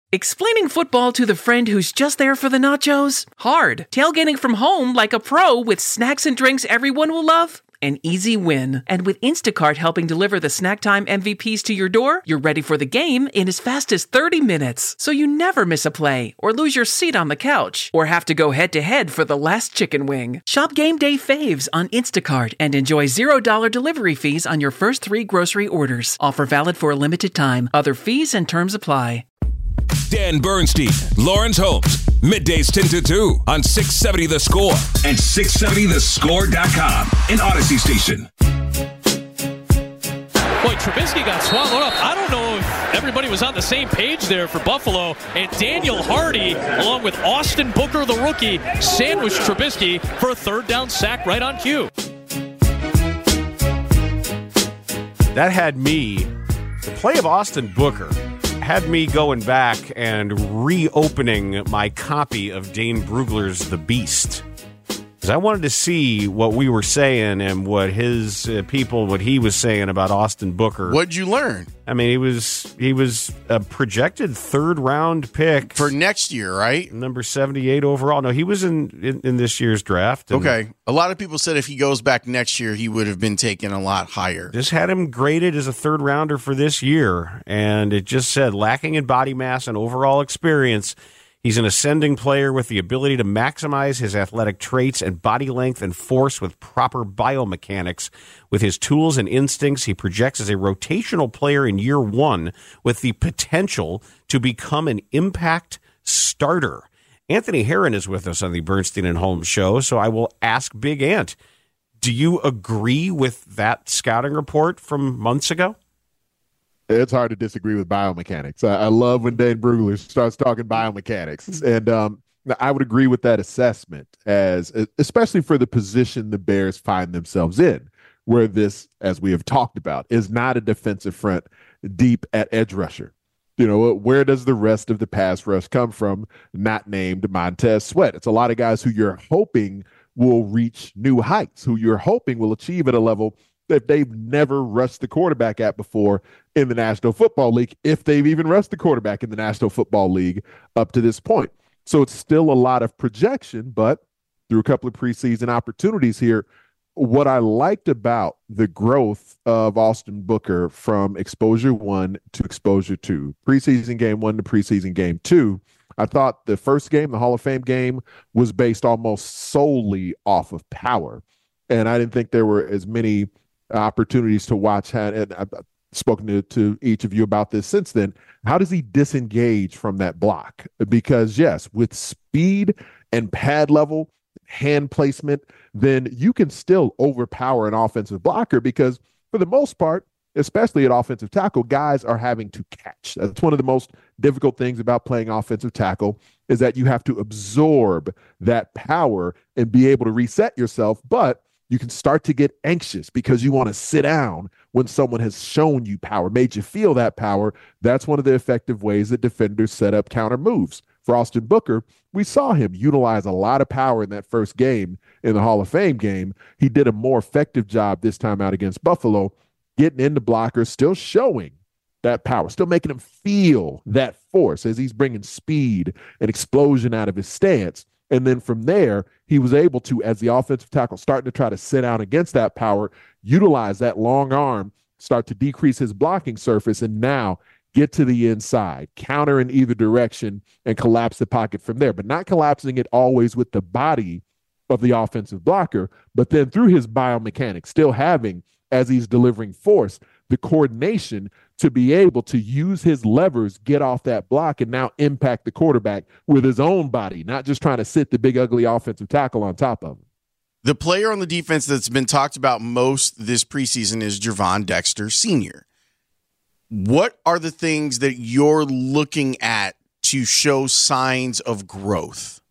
Explaining football to the friend who's just there for the nachos? Hard. Tailgating from home like a pro with snacks and drinks everyone will love? An easy win. And with Instacart helping deliver the snack time MVPs to your door, you're ready for the game in as fast as 30 minutes. So you never miss a play, or lose your seat on the couch, or have to go head-to-head for the last chicken wing. Shop Game Day Faves on Instacart and enjoy $0 delivery fees on your first 3 grocery orders. Offer valid for a limited time. Other fees and terms apply. Dan Bernstein, Lawrence Holmes, middays 10 to 2 on 670 The Score and 670thescore.com, an Odyssey station. Boy, Trubisky got swallowed up. I don't know if everybody was on the same page there for Buffalo. And Daniel Hardy, along with Austin Booker, the rookie, sandwiched Trubisky for a third down sack right on cue. That had me, the play of Austin Booker, had me going back and reopening my copy of Dane Brugler's The Beast. Because I wanted to see what we were saying and what his what he was saying about Austin Booker. What'd you learn? I mean, he was a projected third-round pick. For next year, right? Number 78 overall. No, he was in this year's draft. Okay. A lot of people said if he goes back next year, he would have been taken a lot higher. Just had him graded as a third-rounder for this year, and it just said lacking in body mass and overall experience. He's an ascending player with the ability to maximize his athletic traits and body length and force with proper biomechanics. With his tools and instincts, he projects as a rotational player in year 1 with the potential to become an impact starter. Anthony Herron is with us on the Bernstein and Holmes show, so I will ask Big Ant, do you agree with that scouting report from months ago? It's hard to disagree with biomechanics. I love when Dane Brugler starts talking biomechanics. And I would agree with that assessment, especially for the position the Bears find themselves in, where this, as we have talked about, is not a defensive front deep at edge rusher. You know, where does the rest of the pass rush come from? Not named Montez Sweat. It's a lot of guys who you're hoping will reach new heights, who you're hoping will achieve at a level that they've never rushed the quarterback at before in the National Football League, if they've even rushed the quarterback in the National Football League up to this point. So it's still a lot of projection, but through a couple of preseason opportunities here, what I liked about the growth of Austin Booker from exposure 1 to exposure 2, preseason game 1 to preseason game 2, I thought the first game, the Hall of Fame game, was based almost solely off of power. And I didn't think there were as many opportunities to watch. And I've spoken to each of you about this since then. How does he disengage from that block? Because yes, with speed and pad level, hand placement, then you can still overpower an offensive blocker, because for the most part, especially at offensive tackle, guys are having to catch. That's one of the most difficult things about playing offensive tackle, is that you have to absorb that power and be able to reset yourself. But you can start to get anxious because you want to sit down when someone has shown you power, made you feel that power. That's one of the effective ways that defenders set up counter moves. For Austin Booker, we saw him utilize a lot of power in that first game, in the Hall of Fame game. He did a more effective job this time out against Buffalo, getting into blockers, still showing that power, still making him feel that force as he's bringing speed and explosion out of his stance. And then from there, he was able to, as the offensive tackle, starting to try to sit down against that power, utilize that long arm, start to decrease his blocking surface, and now get to the inside, counter in either direction, and collapse the pocket from there. But not collapsing it always with the body of the offensive blocker, but then through his biomechanics, still having, as he's delivering force, the coordination to be able to use his levers, get off that block, and now impact the quarterback with his own body, not just trying to sit the big, ugly offensive tackle on top of him. The player on the defense that's been talked about most this preseason is Gervon Dexter Sr. What are the things that you're looking at to show signs of growth?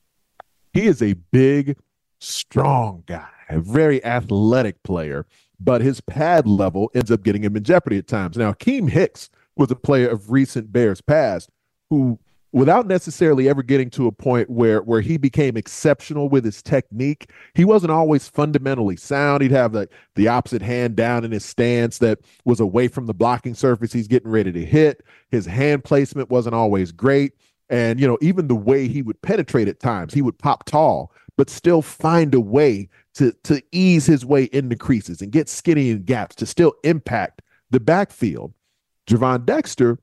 He is a big, strong guy, a very athletic player, but his pad level ends up getting him in jeopardy at times. Now, Akeem Hicks was a player of recent Bears past who without necessarily ever getting to a point where he became exceptional with his technique. He wasn't always fundamentally sound. He'd have the opposite hand down in his stance that was away from the blocking surface he's getting ready to hit. His hand placement wasn't always great. And, even the way he would penetrate at times, he would pop tall, but still find a way to ease his way into creases and get skinny in gaps to still impact the backfield. Gervon Dexter,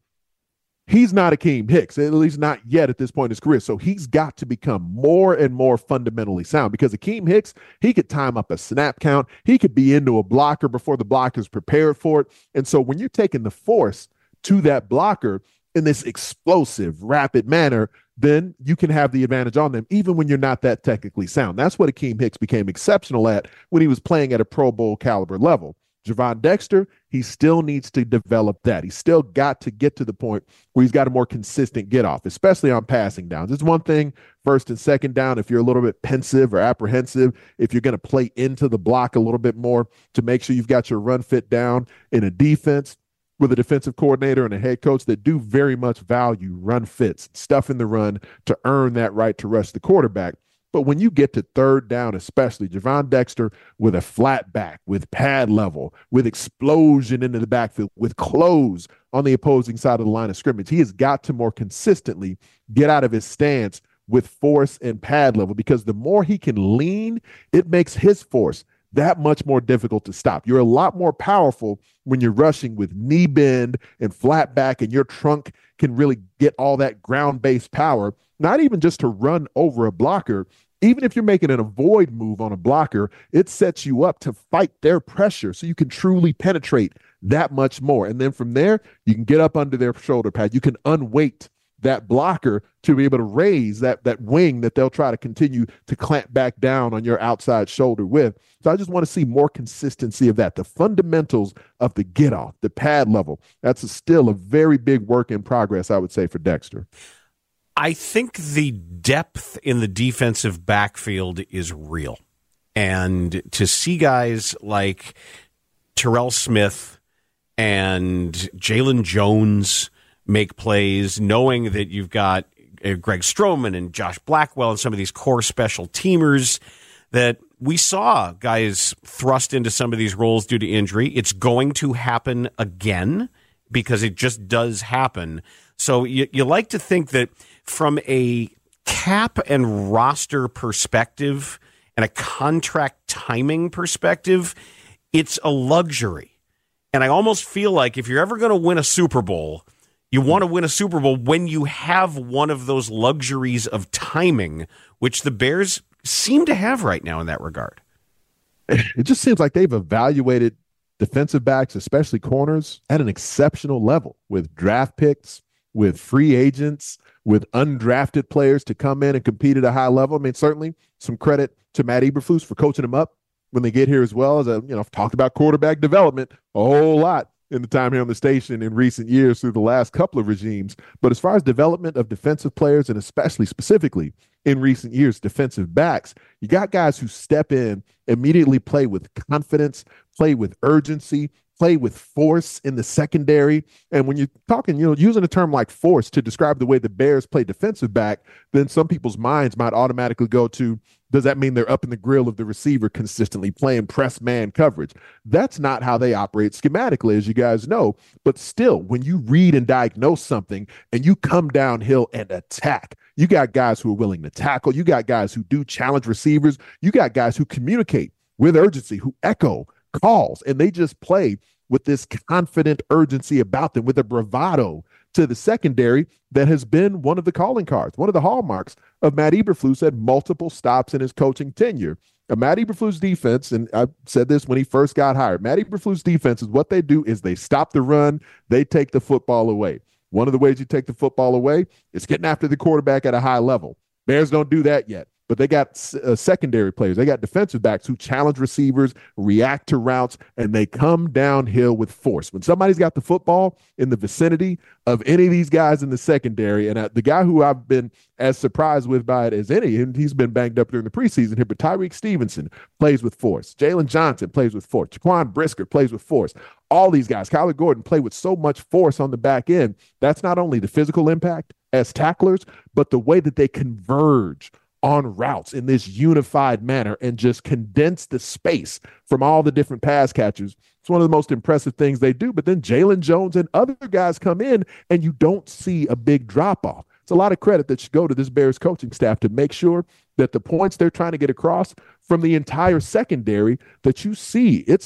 he's not Akeem Hicks, at least not yet at this point in his career. So he's got to become more and more fundamentally sound, because Akeem Hicks, he could time up a snap count. He could be into a blocker before the blocker's prepared for it. And so when you're taking the force to that blocker in this explosive, rapid manner, then you can have the advantage on them, even when you're not that technically sound. That's what Akeem Hicks became exceptional at when he was playing at a Pro Bowl caliber level. Gervon Dexter, he still needs to develop that. He's still got to get to the point where he's got a more consistent get off, especially on passing downs. It's one thing, first and second down, if you're a little bit pensive or apprehensive, if you're going to play into the block a little bit more to make sure you've got your run fit down in a defense with a defensive coordinator and a head coach that do very much value run fits, stuff in the run to earn that right to rush the quarterback. But when you get to third down, especially Gervon Dexter with a flat back, with pad level, with explosion into the backfield, with close on the opposing side of the line of scrimmage, he has got to more consistently get out of his stance with force and pad level, because the more he can lean, it makes his force that much more difficult to stop. You're a lot more powerful when you're rushing with knee bend and flat back, and your trunk can really get all that ground-based power, not even just to run over a blocker. Even if you're making an avoid move on a blocker, it sets you up to fight their pressure so you can truly penetrate that much more. And then from there, you can get up under their shoulder pad. You can unweight that blocker to be able to raise that wing that they'll try to continue to clamp back down on your outside shoulder with. So I just want to see more consistency of that. The fundamentals of the get off, the pad level, that's still a very big work in progress, I would say, for Dexter. I think the depth in the defensive backfield is real. And to see guys like Terrell Smith and Jalen Jones make plays, knowing that you've got Greg Stroman and Josh Blackwell and some of these core special teamers, that we saw guys thrust into some of these roles due to injury. It's going to happen again, because it just does happen. So you like to think that from a cap and roster perspective and a contract timing perspective, it's a luxury. And I almost feel like if you're ever going to win a Super Bowl, you want to win a Super Bowl when you have one of those luxuries of timing, which the Bears seem to have right now in that regard. It just seems like they've evaluated defensive backs, especially corners, at an exceptional level, with draft picks, with free agents, with undrafted players to come in and compete at a high level. I mean, certainly some credit to Matt Eberflus for coaching them up when they get here as well. As I've talked about quarterback development a whole lot in the time here on the station in recent years through the last couple of regimes. But as far as development of defensive players, and especially specifically in recent years, defensive backs, you got guys who step in, immediately play with confidence, play with urgency, play with force in the secondary. And when you're talking, using a term like force to describe the way the Bears play defensive back, then some people's minds might automatically go to, does that mean they're up in the grill of the receiver consistently playing press man coverage? That's not how they operate schematically, as you guys know. But still, when you read and diagnose something and you come downhill and attack, you got guys who are willing to tackle. You got guys who do challenge receivers. You got guys who communicate with urgency, who echo calls, and they just play with this confident urgency about them, with a bravado to the secondary that has been one of the calling cards, one of the hallmarks of Matt Eberflus at multiple stops in his coaching tenure. Matt Eberflus' defense, and I said this when he first got hired, Matt Eberflus' defense is what they do is they stop the run, they take the football away. One of the ways you take the football away is getting after the quarterback at a high level. Bears don't do that yet. But they got secondary players. They got defensive backs who challenge receivers, react to routes, and they come downhill with force. When somebody's got the football in the vicinity of any of these guys in the secondary, and the guy who I've been as surprised with by it as any, and he's been banged up during the preseason here, but Tyreek Stevenson plays with force. Jalen Johnson plays with force. Jaquan Brisker plays with force. All these guys, Kyler Gordon, play with so much force on the back end. That's not only the physical impact, as tacklers, but the way that they converge on routes in this unified manner and just condense the space from all the different pass catchers. It's one of the most impressive things they do. But then Jalen Jones and other guys come in and you don't see a big drop off. It's a lot of credit that should go to this Bears coaching staff to make sure that the points they're trying to get across from the entire secondary that you see. It's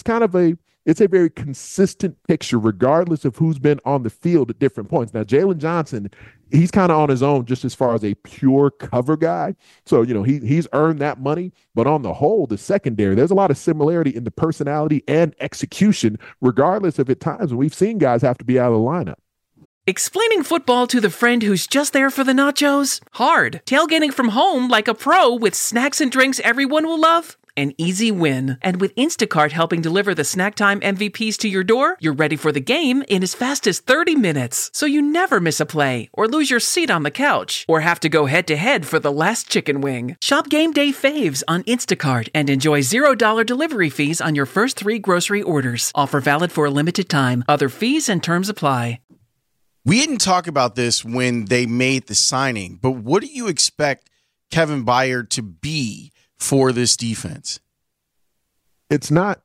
a very consistent picture regardless of who's been on the field at different points. Now, Jalen Johnson, he's kind of on his own just as far as a pure cover guy. So, he's earned that money. But on the whole, the secondary, there's a lot of similarity in the personality and execution, regardless of at times when we've seen guys have to be out of the lineup. Explaining football to the friend who's just there for the nachos? Hard. Tailgating from home like a pro with snacks and drinks everyone will love? An easy win. And with Instacart helping deliver the snack time MVPs to your door, you're ready for the game in as fast as 30 minutes. So you never miss a play, or lose your seat on the couch, or have to go head-to-head for the last chicken wing. Shop Game Day Faves on Instacart and enjoy $0 delivery fees on your first 3 grocery orders. Offer valid for a limited time. Other fees and terms apply. We didn't talk about this when they made the signing, but what do you expect Kevin Byard to be for this defense? It's not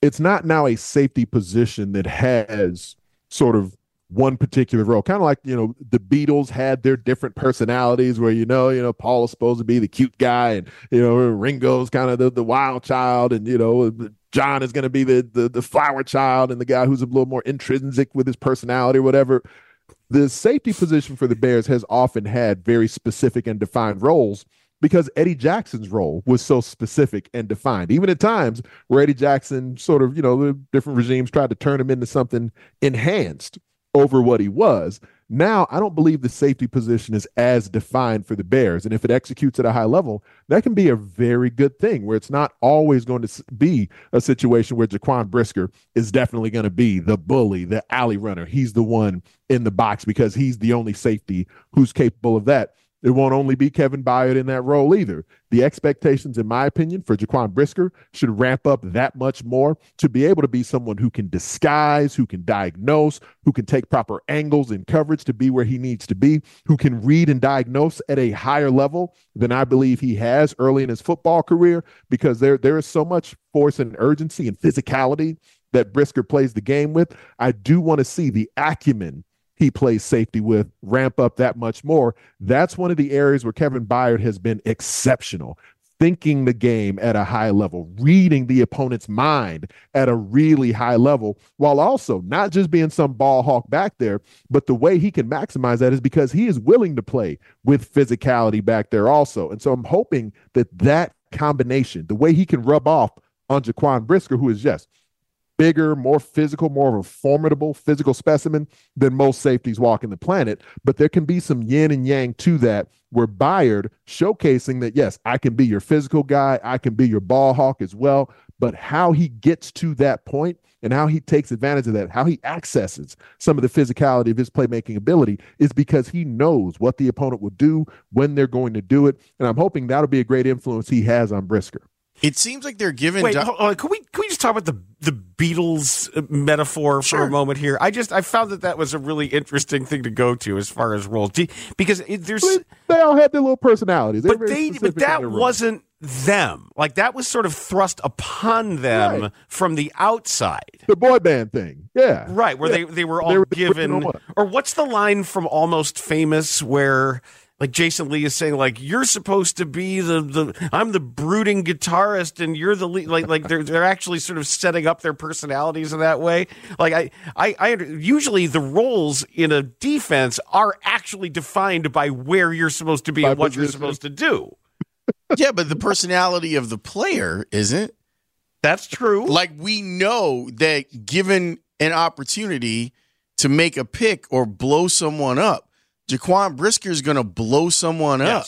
now a safety position that has sort of one particular role. Kind of like, the Beatles had their different personalities where, Paul is supposed to be the cute guy and, Ringo's kind of the wild child and, John is going to be the flower child and the guy who's a little more intrinsic with his personality or whatever. The safety position for the Bears has often had very specific and defined roles because Eddie Jackson's role was so specific and defined. Even at times where Eddie Jackson sort of, the different regimes tried to turn him into something enhanced over what he was. Now, I don't believe the safety position is as defined for the Bears. And if it executes at a high level, that can be a very good thing where it's not always going to be a situation where Jaquan Brisker is definitely going to be the bully, the alley runner. He's the one in the box because he's the only safety who's capable of that. It won't only be Kevin Byard in that role either. The expectations, in my opinion, for Jaquan Brisker should ramp up that much more to be able to be someone who can disguise, who can diagnose, who can take proper angles in coverage to be where he needs to be, who can read and diagnose at a higher level than I believe he has early in his football career, because there is so much force and urgency and physicality that Brisker plays the game with. I do want to see the acumen he plays safety with ramp up that much more. That's one of the areas where Kevin Byard has been exceptional, thinking the game at a high level, reading the opponent's mind at a really high level, while also not just being some ball hawk back there, but the way he can maximize that is because he is willing to play with physicality back there also. And so I'm hoping that combination, the way he can rub off on Jaquan Brisker, who is just bigger, more physical, more of a formidable physical specimen than most safeties walking the planet. But there can be some yin and yang to that, where Byard showcasing that, yes, I can be your physical guy, I can be your ball hawk as well, but how he gets to that point and how he takes advantage of that, how he accesses some of the physicality of his playmaking ability is because he knows what the opponent will do when they're going to do it. And I'm hoping that'll be a great influence he has on Brisker. It seems like they're giving. Wait, hold on. Can we just talk about the Beatles metaphor for a moment here? I found that was a really interesting thing to go to as far as roles, because they all had their little personalities, but that wasn't them. Like, that was sort of thrust upon them from the outside. The boy band thing, yeah, right, where they were all given. Or what's the line from Almost Famous where, like, Jason Lee is saying, like, you're supposed to be I'm the brooding guitarist and you're the lead. Like they're actually sort of setting up their personalities in that way. Like, I usually the roles in a defense are actually defined by where you're supposed to be and what you're supposed to do. Yeah, but the personality of the player isn't. That's true. Like, we know that given an opportunity to make a pick or blow someone up, Jaquan Brisker is going to blow someone up.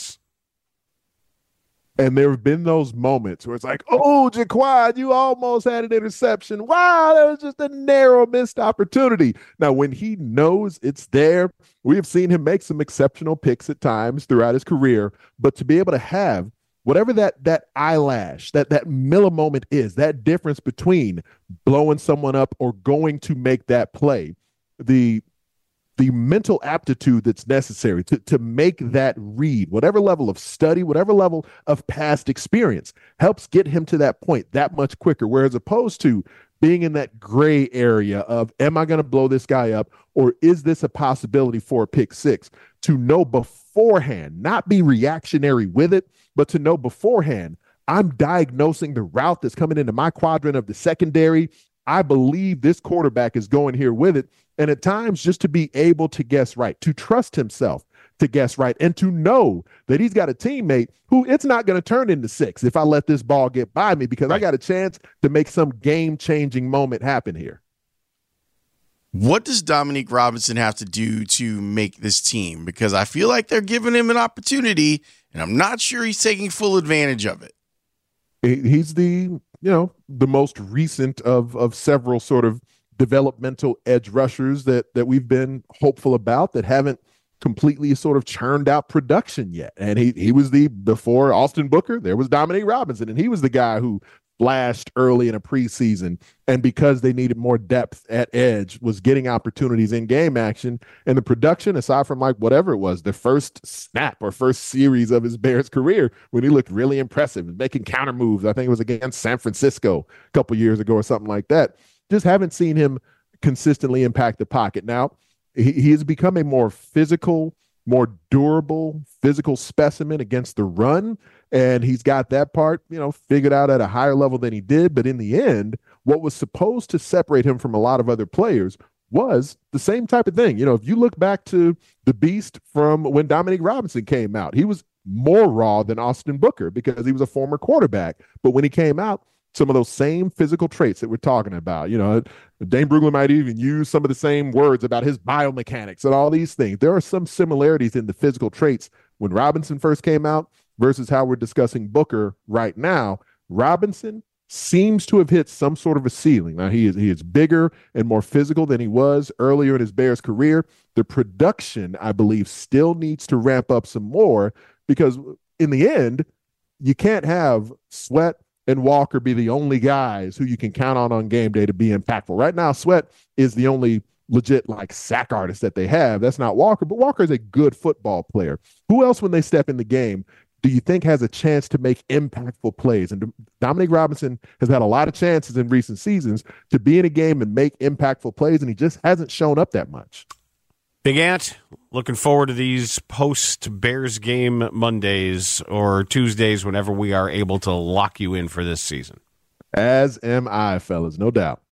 And there have been those moments where it's like, oh, Jaquan, you almost had an interception. Wow, that was just a narrow missed opportunity. Now, when he knows it's there, we have seen him make some exceptional picks at times throughout his career. But to be able to have whatever that eyelash, that millimoment is, that difference between blowing someone up or going to make that play, the the mental aptitude that's necessary to make that read, whatever level of study, whatever level of past experience, helps get him to that point that much quicker. Whereas opposed to being in that gray area of, am I going to blow this guy up, or is this a possibility for a pick six? To know beforehand, not be reactionary with it, but to know beforehand, I'm diagnosing the route that's coming into my quadrant of the secondary. I believe this quarterback is going here with it. And at times, just to be able to guess right, to trust himself to guess right, and to know that he's got a teammate who it's not going to turn into 6 if I let this ball get by me, because I got a chance to make some game-changing moment happen here. What does Dominique Robinson have to do to make this team? Because I feel like they're giving him an opportunity, and I'm not sure he's taking full advantage of it. He's the most recent of several sort of developmental edge rushers that we've been hopeful about that haven't completely sort of churned out production yet. And he was before Austin Booker, there was Dominique Robinson, and he was the guy who flashed early in a preseason, and because they needed more depth at edge, was getting opportunities in game action. And the production, aside from like whatever it was, the first snap or first series of his Bears career, when he looked really impressive, making counter moves, I think it was against San Francisco a couple years ago or something like that. Just haven't seen him consistently impact the pocket. Now, he has become a more physical, more durable physical specimen against the run. And he's got that part, figured out at a higher level than he did. But in the end, what was supposed to separate him from a lot of other players was the same type of thing. If you look back to the beast from when Dominique Robinson came out, he was more raw than Austin Booker because he was a former quarterback. But when he came out, some of those same physical traits that we're talking about, Dane Brugler might even use some of the same words about his biomechanics and all these things. There are some similarities in the physical traits when Robinson first came out versus how we're discussing Booker right now. Robinson seems to have hit some sort of a ceiling. Now, he is bigger and more physical than he was earlier in his Bears career. The production, I believe, still needs to ramp up some more, because in the end, you can't have Sweat and Walker be the only guys who you can count on game day to be impactful. Right now, Sweat is the only legit sack artist that they have. That's not Walker, but Walker is a good football player. Who else, when they step in the game, do you think has a chance to make impactful plays? And Dominique Robinson has had a lot of chances in recent seasons to be in a game and make impactful plays, and he just hasn't shown up that much. Big Ant, looking forward to these post-Bears game Mondays or Tuesdays whenever we are able to lock you in for this season. As am I, fellas, no doubt.